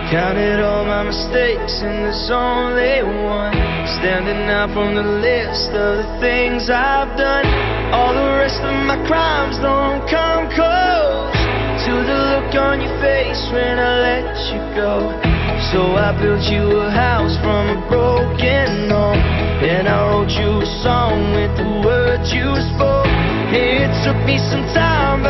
Counted all my mistakes and there's only one standing out from the list of the things I've done. All the rest of my crimes don't come close to the look on your face when I let you go. So I built you a house from a broken home, and I wrote you a song with the words you spoke. It took me some time, but